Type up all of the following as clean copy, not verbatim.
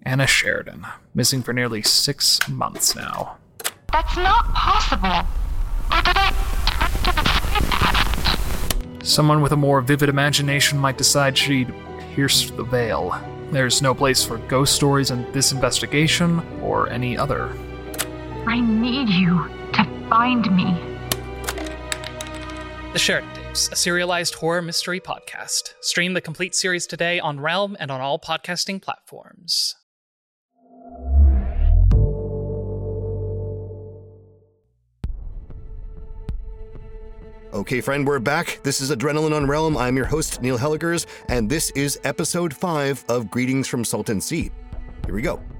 Anna Sheridan, missing for nearly 6 months now. That's not possible. Or did I Someone with a more vivid imagination might decide she'd pierced the veil. There's no place for ghost stories in this investigation or any other. I need you to find me. The Sheridan Tapes, a serialized horror mystery podcast. Stream the complete series today on Realm and on all podcasting platforms. Okay, friend, we're back. This is Adrenaline on Realm. I'm your host, Neil Helligers, and this is episode 5 of Greetings from Salton Sea. Here we go.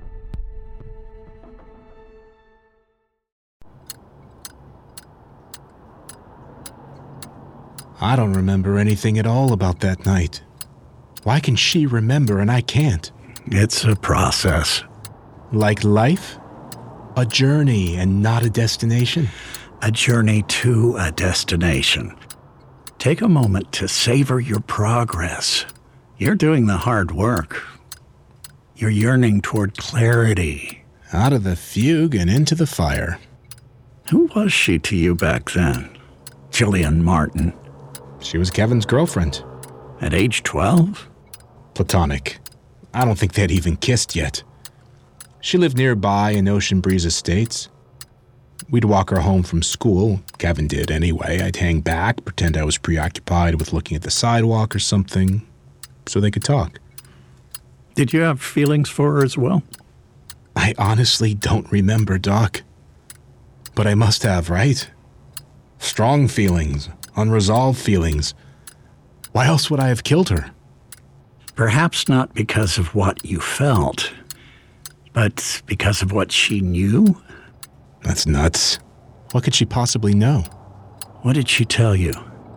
I don't remember anything at all about that night. Why can she remember and I can't? It's a process. Like life? A journey and not a destination? A journey to a destination. Take a moment to savor your progress. You're doing the hard work. You're yearning toward clarity. Out of the fugue and into the fire. Who was she to you back then? Jillian Martin. She was Kevin's girlfriend. At age 12? Platonic. I don't think they'd even kissed yet. She lived nearby in Ocean Breeze Estates. We'd walk her home from school. Kevin did anyway. I'd hang back, pretend I was preoccupied with looking at the sidewalk or something, so they could talk. Did you have feelings for her as well? I honestly don't remember, Doc. But I must have, right? Strong feelings, unresolved feelings. Why else would I have killed her? Perhaps not because of what you felt, but because of what she knew? That's nuts. What could she possibly know? What did she tell you?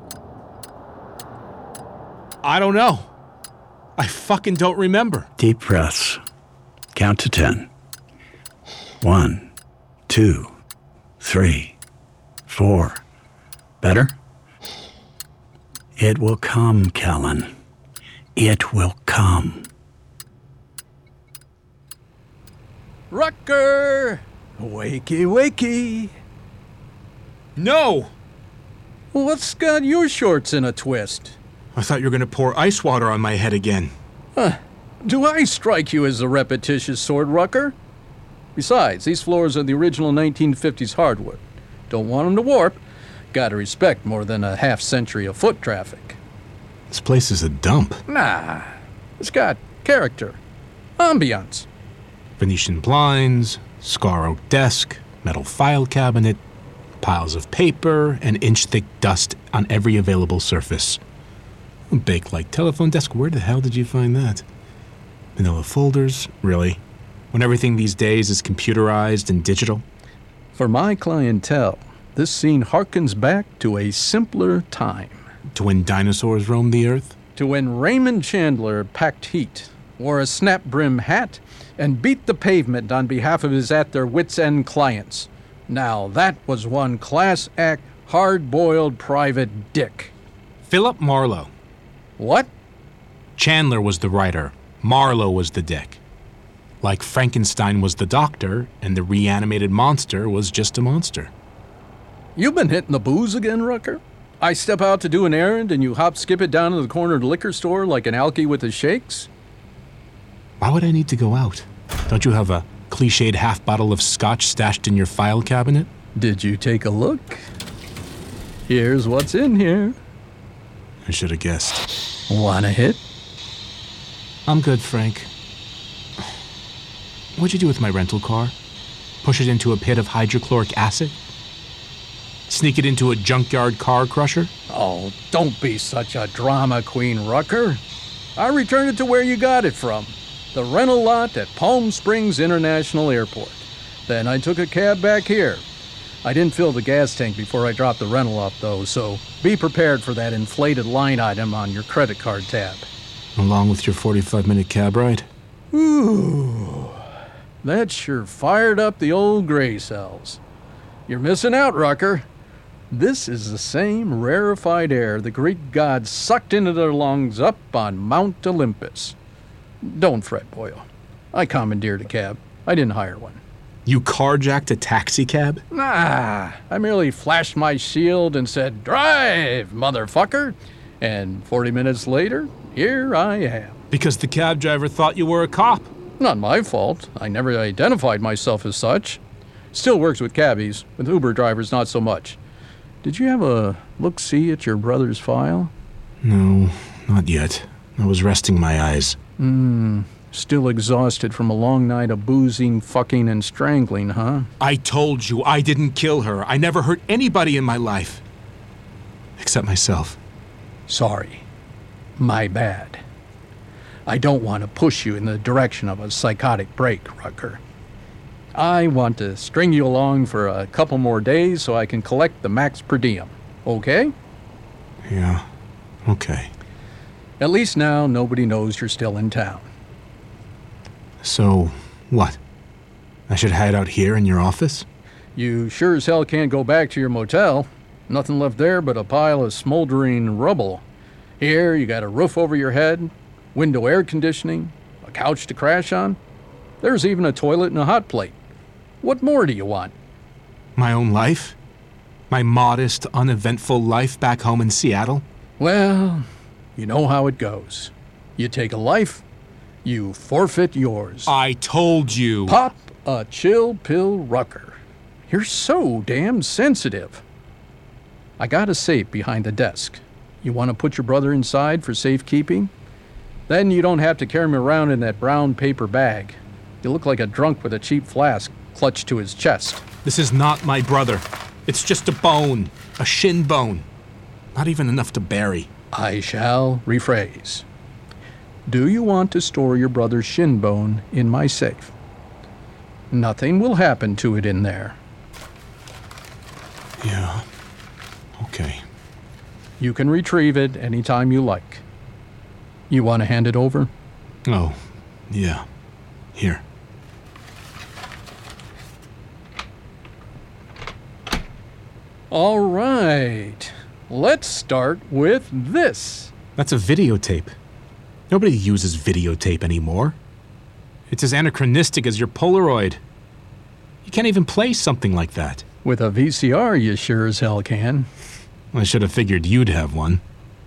I don't know. I fucking don't remember. Deep breaths. Count to 10. 1, 2, 3, 4. Better? It will come, Kellen. It will come. Rucker! Wakey, wakey. No! What's got your shorts in a twist? I thought you were going to pour ice water on my head again. Do I strike you as a repetitious sword, Rucker? Besides, these floors are the original 1950s hardwood. Don't want them to warp. Gotta respect more than a half-century of foot traffic. This place is a dump. Nah, it's got character. Ambiance. Venetian blinds, scar oak desk, metal file cabinet, piles of paper, and inch-thick dust on every available surface. A Bakelite telephone desk, where the hell did you find that? Manila folders, really? When everything these days is computerized and digital? For my clientele, this scene harkens back to a simpler time. To when dinosaurs roamed the earth? To when Raymond Chandler packed heat, wore a snap-brim hat, and beat the pavement on behalf of his at-their-wits'-end clients. Now that was one class-act, hard-boiled private dick. Philip Marlowe. What? Chandler was the writer. Marlowe was the dick. Like Frankenstein was the doctor, and the reanimated monster was just a monster. You been hitting the booze again, Rucker? I step out to do an errand and you hop-skip it down to the corner of the liquor store like an alky with the shakes? Why would I need to go out? Don't you have a cliched half bottle of scotch stashed in your file cabinet? Did you take a look? Here's what's in here. I should have guessed. Wanna hit? I'm good, Frank. What'd you do with my rental car? Push it into a pit of hydrochloric acid? Sneak it into a junkyard car crusher? Oh, don't be such a drama queen, Rucker. I returned it to where you got it from. The rental lot at Palm Springs International Airport. Then I took a cab back here. I didn't fill the gas tank before I dropped the rental off, though, so be prepared for that inflated line item on your credit card tab. Along with your 45-minute cab ride? Ooh, that sure fired up the old gray cells. You're missing out, Rucker. This is the same rarefied air the Greek gods sucked into their lungs up on Mount Olympus. Don't fret, boyo. I commandeered a cab. I didn't hire one. You carjacked a taxi cab? Nah, I merely flashed my shield and said, "Drive, motherfucker!" And 40 minutes later, here I am. Because the cab driver thought you were a cop. Not my fault. I never identified myself as such. Still works with cabbies, with Uber drivers not so much. Did you have a look-see at your brother's file? No, not yet. I was resting my eyes. Still exhausted from a long night of boozing, fucking, and strangling, huh? I told you I didn't kill her. I never hurt anybody in my life. Except myself. Sorry. My bad. I don't want to push you in the direction of a psychotic break, Rucker. I want to string you along for a couple more days so I can collect the max per diem. Okay? Yeah, okay. At least now nobody knows you're still in town. So, what? I should hide out here in your office? You sure as hell can't go back to your motel. Nothing left there but a pile of smoldering rubble. Here, you got a roof over your head, window air conditioning, a couch to crash on. There's even a toilet and a hot plate. What more do you want? My own life? My modest, uneventful life back home in Seattle? Well, you know how it goes. You take a life, you forfeit yours. I told you. Pop a chill pill, Rucker. You're so damn sensitive. I got a safe behind the desk. You want to put your brother inside for safekeeping? Then you don't have to carry him around in that brown paper bag. You look like a drunk with a cheap flask clutched to his chest. This is not my brother. It's just a bone. A shin bone. Not even enough to bury. I shall rephrase. Do you want to store your brother's shin bone in my safe? Nothing will happen to it in there. Yeah. Okay. You can retrieve it anytime you like. You want to hand it over? Oh, yeah. Here. All right. Let's start with this. That's a videotape. Nobody uses videotape anymore. It's as anachronistic as your Polaroid. You can't even play something like that. With a VCR, you sure as hell can. I should have figured you'd have one.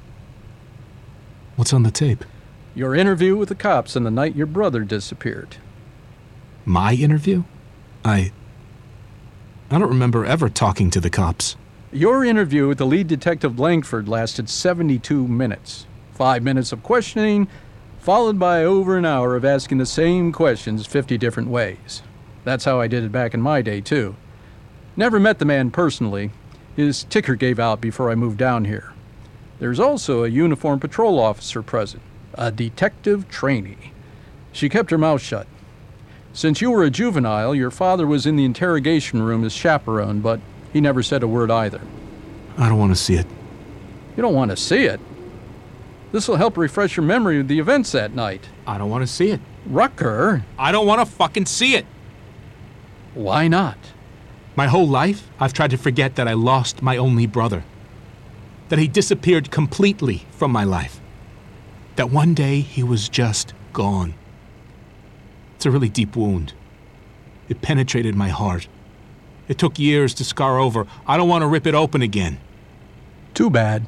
What's on the tape? Your interview with the cops on the night your brother disappeared. My interview? I don't remember ever talking to the cops. Your interview with the lead detective Langford lasted 72 minutes. 5 minutes of questioning, followed by over an hour of asking the same questions 50 different ways. That's how I did it back in my day, too. Never met the man personally. His ticker gave out before I moved down here. There's also a uniformed patrol officer present, a detective trainee. She kept her mouth shut. Since you were a juvenile, your father was in the interrogation room as chaperone, but he never said a word either. I don't want to see it. You don't want to see it? This will help refresh your memory of the events that night. I don't want to see it. Rucker, I don't want to fucking see it. why not? My whole life, I've tried to forget that I lost my only brother. That he disappeared completely from my life. That one day he was just gone. It's a really deep wound. It penetrated my heart. It took years to scar over. I don't want to rip it open again. Too bad.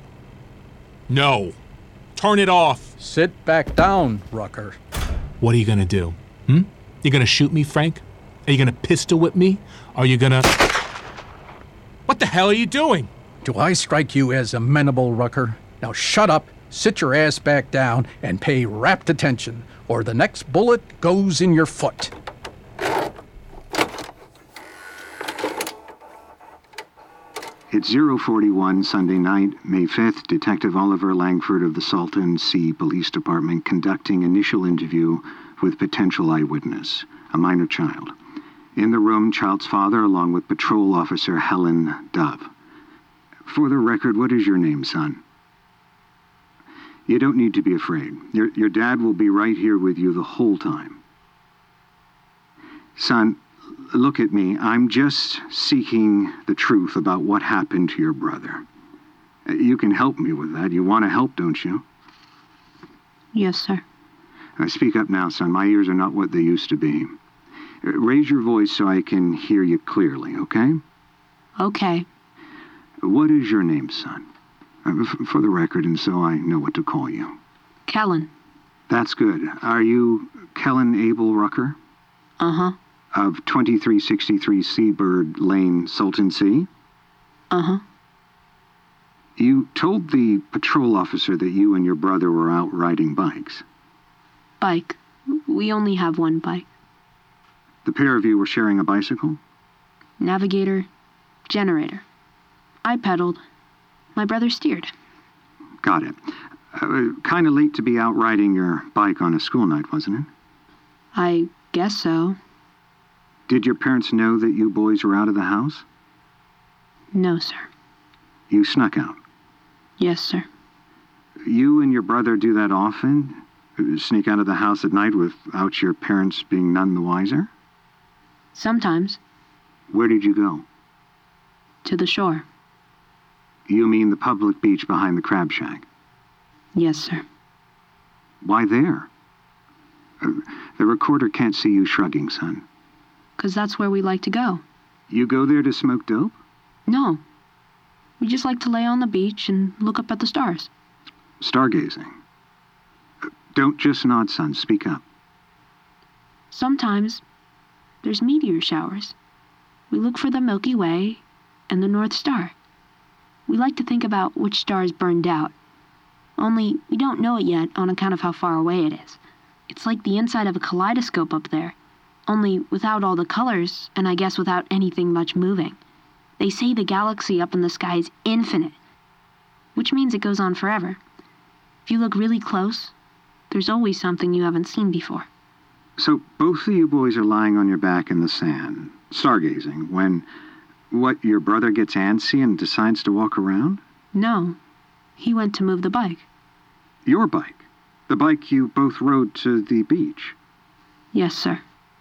No. Turn it off. Sit back down, Rucker. What are you gonna do? You gonna shoot me, Frank? Are you gonna pistol whip me? Are you gonna... What the hell are you doing? Do I strike you as amenable, Rucker? Now shut up, sit your ass back down, and pay rapt attention, or the next bullet goes in your foot. It's 041 Sunday night, May 5th, Detective Oliver Langford of the Salton Sea Police Department conducting initial interview with potential eyewitness, a minor child. In the room, child's father along with Patrol Officer Helen Dove. For the record, what is your name, son? You don't need to be afraid. Your dad will be right here with you the whole time. Son, look at me. I'm just seeking the truth about what happened to your brother. You can help me with that. You want to help, don't you? Yes, sir. Speak up now, son. My ears are not what they used to be. Raise your voice so I can hear you clearly, okay? Okay. What is your name, son? For the record, and so I know what to call you. Kellen. That's good. Are you Kellen Abel Rucker? Uh-huh. Of 2363 Seabird Lane, Salton Sea? Uh-huh. You told the patrol officer that you and your brother were out riding bikes. Bike. We only have one bike. The pair of you were sharing a bicycle? Navigator, generator. I pedaled. My brother steered. Got it. Kind of late to be out riding your bike on a school night, wasn't it? I guess so. Did your parents know that you boys were out of the house? No, sir. You snuck out? Yes, sir. You and your brother do that often? Sneak out of the house at night without your parents being none the wiser? Sometimes. Where did you go? To the shore. You mean the public beach behind the crab shack? Yes, sir. Why there? The recorder can't see you shrugging, son. 'Cause that's where we like to go. You go there to smoke dope? No. We just like to lay on the beach and look up at the stars. Stargazing. Don't just nod, son. Speak up. Sometimes there's meteor showers. We look for the Milky Way and the North Star. We like to think about which stars burned out. Only we don't know it yet on account of how far away it is. It's like the inside of a kaleidoscope up there, only without all the colors, and I guess without anything much moving. They say the galaxy up in the sky is infinite, which means it goes on forever. If you look really close, there's always something you haven't seen before. So both of you boys are lying on your back in the sand, stargazing, when, your brother gets antsy and decides to walk around? No, he went to move the bike. Your bike? The bike you both rode to the beach? Yes, sir.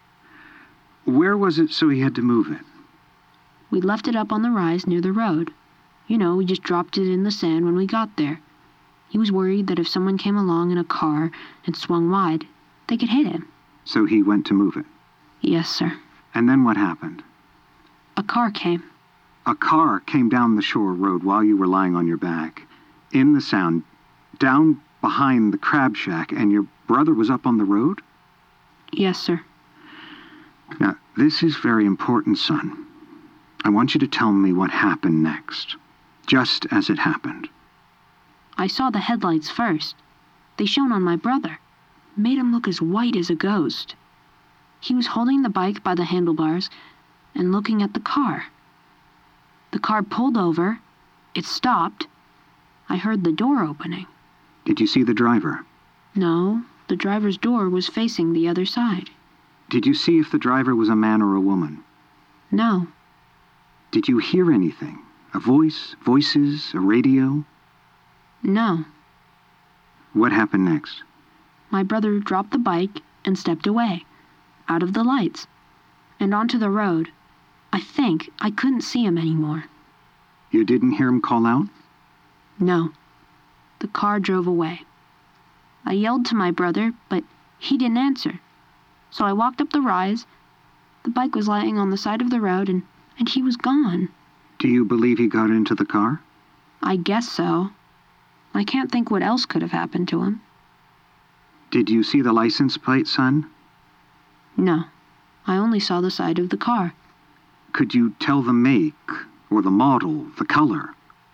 Where was it so he had to move it? We left it up on the rise near the road. You know, we just dropped it in the sand when we got there. He was worried that if someone came along in a car and swung wide, they could hit him. So he went to move it? Yes, sir. And then what happened? A car came. A car came down the shore road while you were lying on your back, in the sound, down behind the crab shack, and your brother was up on the road? Yes, sir. Now, this is very important, son. I want you to tell me what happened next, just as it happened. I saw the headlights first. They shone on my brother. Made him look as white as a ghost. He was holding the bike by the handlebars and looking at the car. The car pulled over. It stopped. I heard the door opening. Did you see the driver? No, the driver's door was facing the other side. Did you see if the driver was a man or a woman? No. Did you hear anything? A voice? Voices? A radio? No. What happened next? My brother dropped the bike and stepped away, out of the lights, and onto the road. I think I couldn't see him anymore. You didn't hear him call out? No. The car drove away. I yelled to my brother, but he didn't answer. So I walked up the rise. The bike was lying on the side of the road, and he was gone. Do you believe he got into the car? I guess so. I can't think what else could have happened to him. Did you see the license plate, son? No. I only saw the side of the car. Could you tell the make, or the model, the color?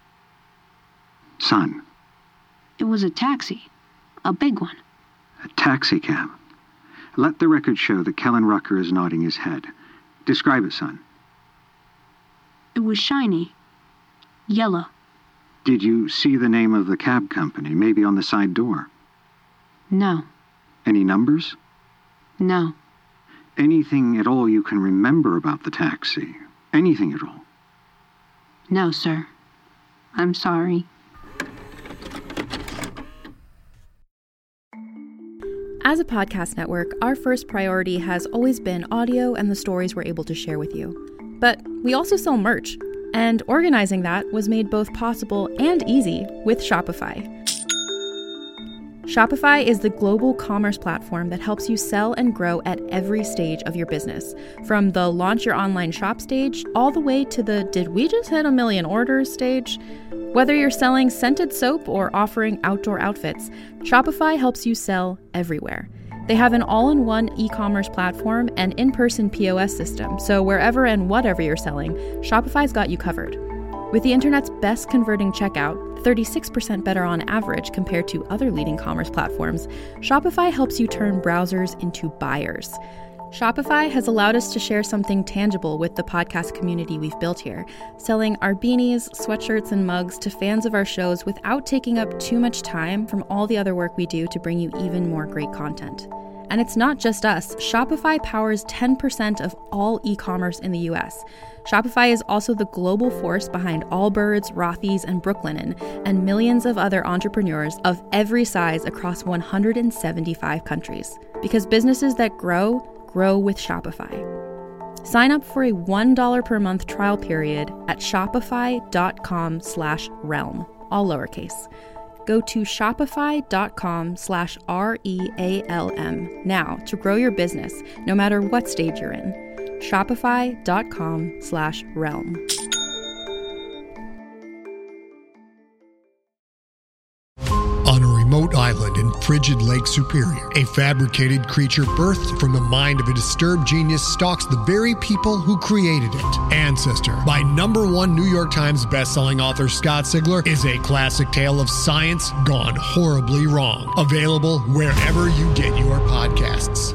Son. It was a taxi. A big one. A taxi cab. Let the record show that Kellen Rucker is nodding his head. Describe it, son. It was shiny. Yellow. Did you see the name of the cab company, maybe on the side door? No. Any numbers? No. Anything at all you can remember about the taxi? Anything at all? No, sir. I'm sorry. As a podcast network, our first priority has always been audio and the stories we're able to share with you. But we also sell merch, and organizing that was made both possible and easy with Shopify. Shopify is the global commerce platform that helps you sell and grow at every stage of your business. From the launch your online shop stage, all the way to the did we just hit 1 million orders stage? Whether you're selling scented soap or offering outdoor outfits, Shopify helps you sell everywhere. They have an all-in-one e-commerce platform and in-person POS system, so wherever and whatever you're selling, Shopify's got you covered. With the internet's best converting checkout, 36% better on average compared to other leading commerce platforms, Shopify helps you turn browsers into buyers. Shopify has allowed us to share something tangible with the podcast community we've built here, selling our beanies, sweatshirts, and mugs to fans of our shows without taking up too much time from all the other work we do to bring you even more great content. And it's not just us. Shopify powers 10% of all e-commerce in the US. Shopify is also the global force behind Allbirds, Rothy's, and Brooklinen, and millions of other entrepreneurs of every size across 175 countries. Because businesses that grow with Shopify. Sign up for a $1 per month trial period at shopify.com/realm, all lowercase. Go to shopify.com/REALM now to grow your business, no matter what stage you're in. Shopify.com/realm. On a remote island in frigid Lake Superior, a fabricated creature birthed from the mind of a disturbed genius stalks the very people who created it. Ancestor, by #1 New York Times bestselling author Scott Sigler, is a classic tale of science gone horribly wrong. Available wherever you get your podcasts.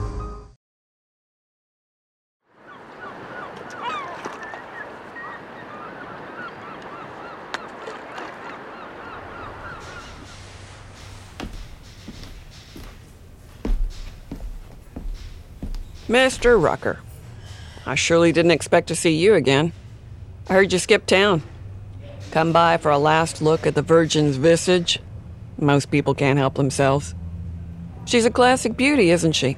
Mr. Rucker, I surely didn't expect to see you again. I heard you skipped town. Come by for a last look at the Virgin's visage. Most people can't help themselves. She's a classic beauty, isn't she?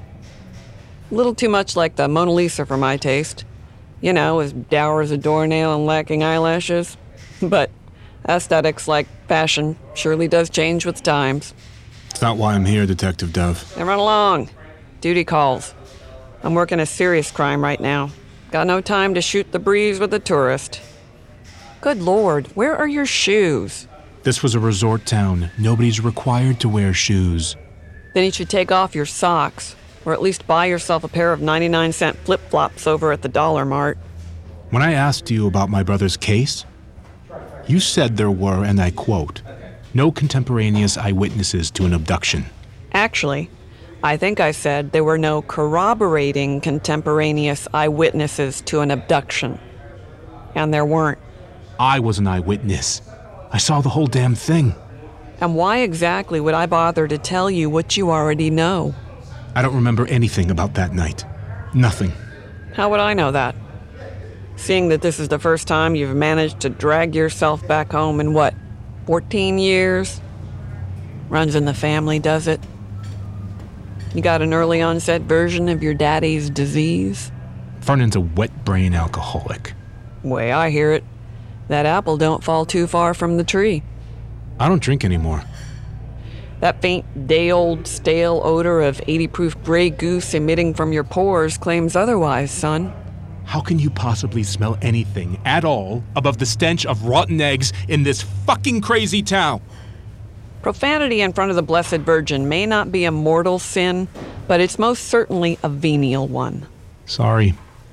A little too much like the Mona Lisa for my taste. You know, as dour as a doornail and lacking eyelashes. But aesthetics, like fashion, surely does change with times. It's not why I'm here, Detective Dove. Then run along. Duty calls. I'm working a serious crime right now. Got no time to shoot the breeze with a tourist. Good Lord, where are your shoes? This was a resort town. Nobody's required to wear shoes. Then you should take off your socks, or at least buy yourself a pair of 99-cent flip-flops over at the Dollar Mart. When I asked you about my brother's case, you said there were, and I quote, no contemporaneous eyewitnesses to an abduction. Actually, I think I said there were no corroborating contemporaneous eyewitnesses to an abduction. And there weren't. I was an eyewitness. I saw the whole damn thing. And why exactly would I bother to tell you what you already know? I don't remember anything about that night. Nothing. How would I know that? Seeing that this is the first time you've managed to drag yourself back home in what, 14 years? Runs in the family, does it? You got an early onset version of your daddy's disease? Vernon's a wet brain alcoholic. Way I hear it, that apple don't fall too far from the tree. I don't drink anymore. That faint, day-old, stale odor of 80-proof Grey Goose emitting from your pores claims otherwise, son. How can you possibly smell anything at all above the stench of rotten eggs in this fucking crazy town? Profanity in front of the Blessed Virgin may not be a mortal sin, but it's most certainly a venial one. Sorry.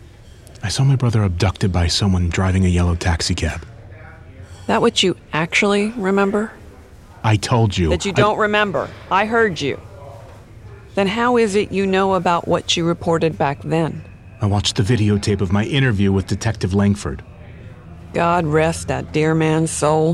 I saw my brother abducted by someone driving a yellow taxicab. That what you actually remember? I told you. That you don't remember. I heard you. Then how is it you know about what you reported back then? I watched the videotape of my interview with Detective Langford. God rest that dear man's soul.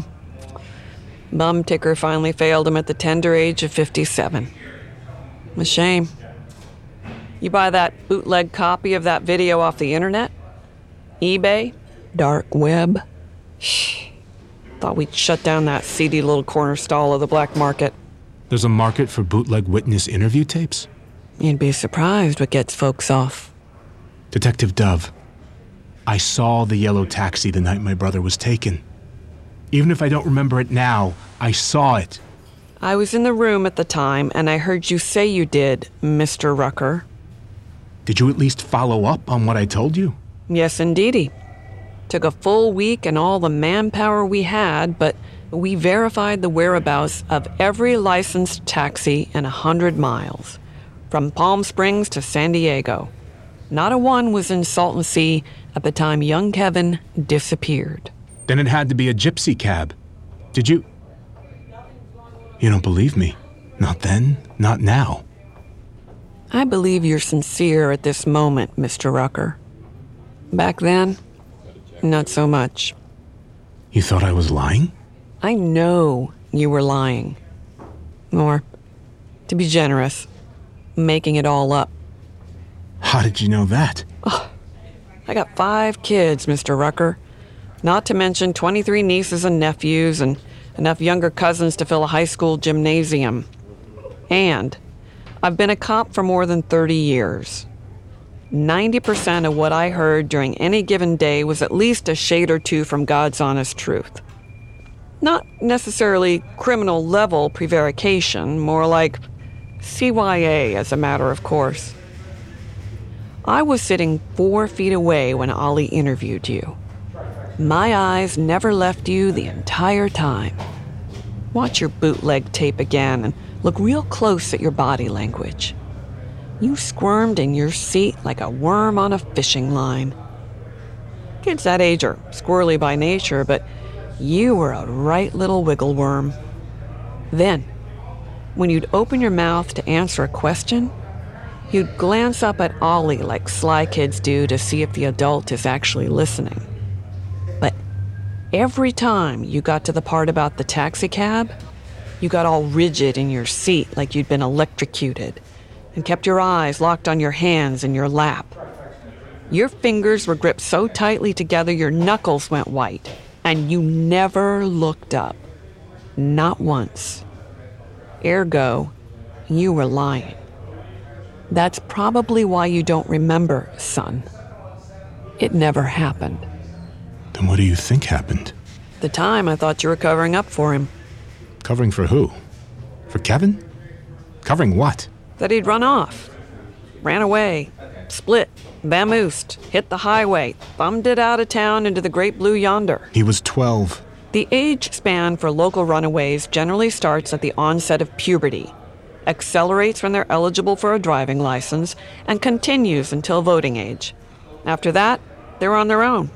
Bum ticker finally failed him at the tender age of 57. A shame. You buy that bootleg copy of that video off the internet? eBay? Dark web? Thought we'd shut down that seedy little corner stall of the black market. There's a market for bootleg witness interview tapes? You'd be surprised what gets folks off. Detective Dove, I saw the yellow taxi the night my brother was taken. Even if I don't remember it now, I saw it. I was in the room at the time, and I heard you say you did, Mr. Rucker. Did you at least follow up on what I told you? Yes, indeedy. Took a full week and all the manpower we had, but we verified the whereabouts of every licensed taxi in 100 miles, from Palm Springs to San Diego. Not a one was in Salton Sea at the time young Kevin disappeared. Then it had to be a gypsy cab. Did you... You don't believe me? Not then, not now. I believe you're sincere at this moment, Mr. Rucker. Back then, not so much. You thought I was lying? I know you were lying. Or, to be generous, making it all up. How did you know that? Oh, I got 5 kids, Mr. Rucker. Not to mention 23 nieces and nephews and enough younger cousins to fill a high school gymnasium. And I've been a cop for more than 30 years. 90% of what I heard during any given day was at least a shade or two from God's honest truth. Not necessarily criminal level prevarication, more like CYA as a matter of course. I was sitting 4 feet away when Ollie interviewed you. My eyes never left you the entire time. Watch your bootleg tape again and look real close at your body language. You squirmed in your seat like a worm on a fishing line. Kids that age are squirrely by nature, but you were a right little wiggle worm. Then, when you'd open your mouth to answer a question, you'd glance up at Ollie like sly kids do to see if the adult is actually listening. But every time you got to the part about the taxi cab, you got all rigid in your seat like you'd been electrocuted and kept your eyes locked on your hands in your lap. Your fingers were gripped so tightly together your knuckles went white, and you never looked up. Not once. Ergo, you were lying. That's probably why you don't remember, son. It never happened. Then what do you think happened? At the time, I thought you were covering up for him. Covering for who? For Kevin? Covering what? That he'd run off. Ran away. Split. Vamoosed. Hit the highway. Thumbed it out of town into the great blue yonder. He was 12. The age span for local runaways generally starts at the onset of puberty, accelerates when they're eligible for a driving license, and continues until voting age. After that, they're on their own.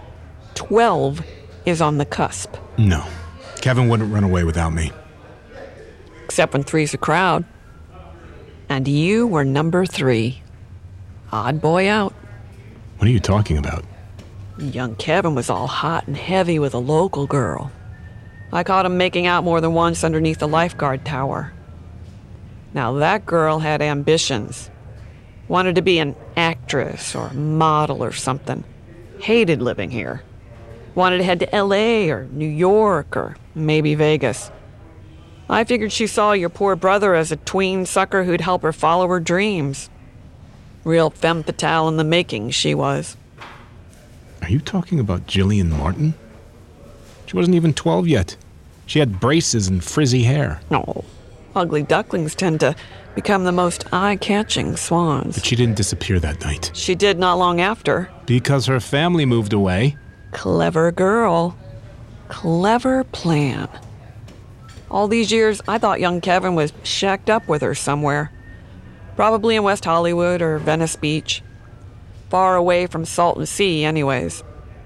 12 is on the cusp. No. Kevin wouldn't run away without me. Except when 3's a crowd. And you were number 3. Odd boy out. What are you talking about? Young Kevin was all hot and heavy with a local girl. I caught him making out more than once underneath the lifeguard tower. Now that girl had ambitions. Wanted to be an actress or a model or something. Hated living here. Wanted to head to LA or New York or maybe Vegas. I figured she saw your poor brother as a tween sucker who'd help her follow her dreams. Real femme fatale in the making, she was. Are you talking about Jillian Martin? She wasn't even 12 yet. She had braces and frizzy hair. Oh, ugly ducklings tend to become the most eye-catching swans. But she didn't disappear that night. She did not long after. Because her family moved away. Clever girl. Clever plan. All these years, I thought young Kevin was shacked up with her somewhere. Probably in West Hollywood or Venice Beach. Far away from Salton Sea, anyways.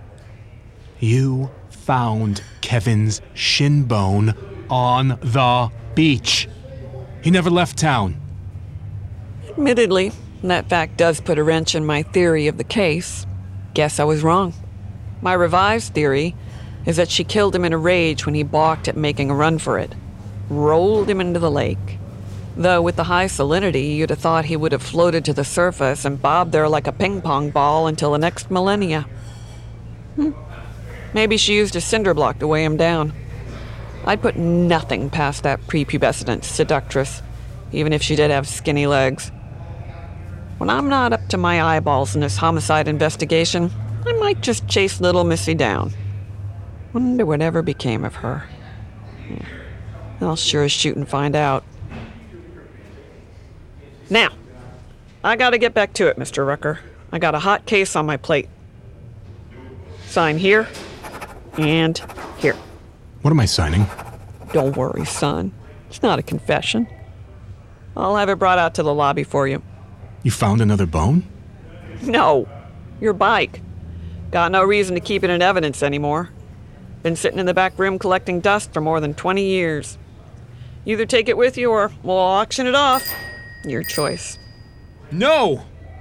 You found Kevin's shin bone on the beach. He never left town. Admittedly, that fact does put a wrench in my theory of the case. Guess I was wrong. My revised theory is that she killed him in a rage when he balked at making a run for it. Rolled him into the lake. Though with the high salinity, you'd have thought he would have floated to the surface and bobbed there like a ping-pong ball until the next millennia. Maybe she used a cinder block to weigh him down. I'd put nothing past that prepubescent seductress, even if she did have skinny legs. When I'm not up to my eyeballs in this homicide investigation, I might just chase little Missy down. Wonder whatever became of her. I'll sure as shootin' find out. Now, I gotta get back to it, Mr. Rucker. I got a hot case on my plate. Sign here and here. What am I signing? Don't worry, son. It's not a confession. I'll have it brought out to the lobby for you. You found another bone? No, your bike. Got no reason to keep it in evidence anymore. Been sitting in the back room collecting dust for more than 20 years. Either take it with you or we'll auction it off. Your choice. No!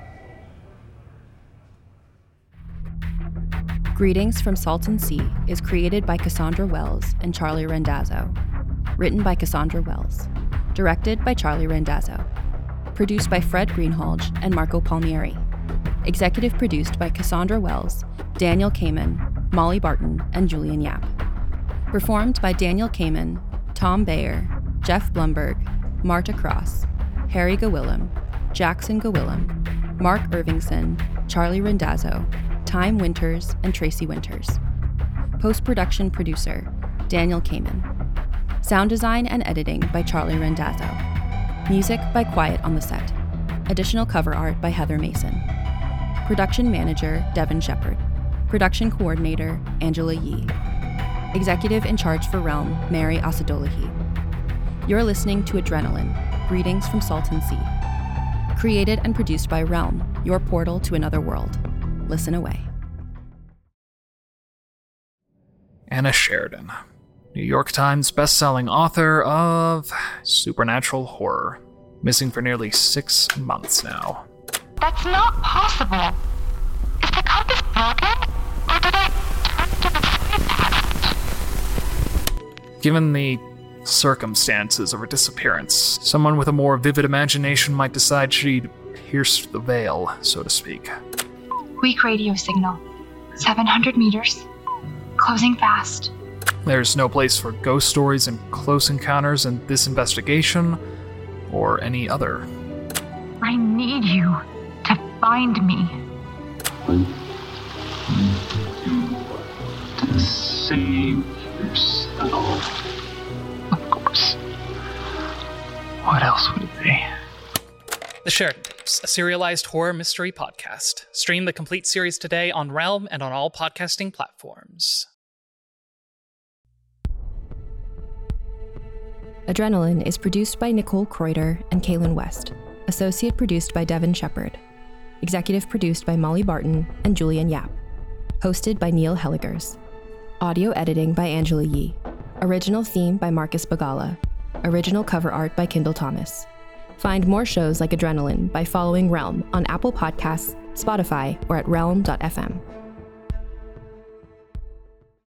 Greetings from Salton Sea is created by Cassandra Wells and Charlie Randazzo. Written by Cassandra Wells. Directed by Charlie Randazzo. Produced by Fred Greenhalgh and Marco Palmieri. Executive produced by Cassandra Wells, Daniel Kamen, Molly Barton, and Julian Yap. Performed by Daniel Kamen, Tom Bayer, Jeff Blumberg, Marta Cross, Harry Gawillam, Jackson Gawillam, Mark Irvingson, Charlie Randazzo, Time Winters, and Tracy Winters. Post-production producer, Daniel Kamen. Sound design and editing by Charlie Randazzo. Music by Quiet on the Set. Additional cover art by Heather Mason. Production manager, Devin Shepard. Production coordinator, Angela Yee. Executive in charge for Realm, Mary Asadolahi. You're listening to Adrenaline, Greetings from Salton Sea. Created and produced by Realm, your portal to another world. Listen away. Anna Sheridan, New York Times bestselling author of supernatural horror. Missing for nearly 6 months now. That's not possible. Is the compass broken? Or did I turn to the past? Given the circumstances of her disappearance, someone with a more vivid imagination might decide she'd pierced the veil, so to speak. Weak radio signal. 700 meters. Closing fast. There's no place for ghost stories and close encounters in this investigation, or any other. I need you to find me. To save yourself. Of course. What else would it be? The Sheridan Tapes, a serialized horror mystery podcast. Stream the complete series today on Realm and on all podcasting platforms. Adrenaline is produced by Nicole Kreuter and Kaylin West. Associate produced by Devin Shepard. Executive produced by Molly Barton and Julian Yap. Hosted by Neil Helligers. Audio editing by Angela Yee. Original theme by Marcus Bagala. Original cover art by Kendall Thomas. Find more shows like Adrenaline by following Realm on Apple Podcasts, Spotify, or at realm.fm.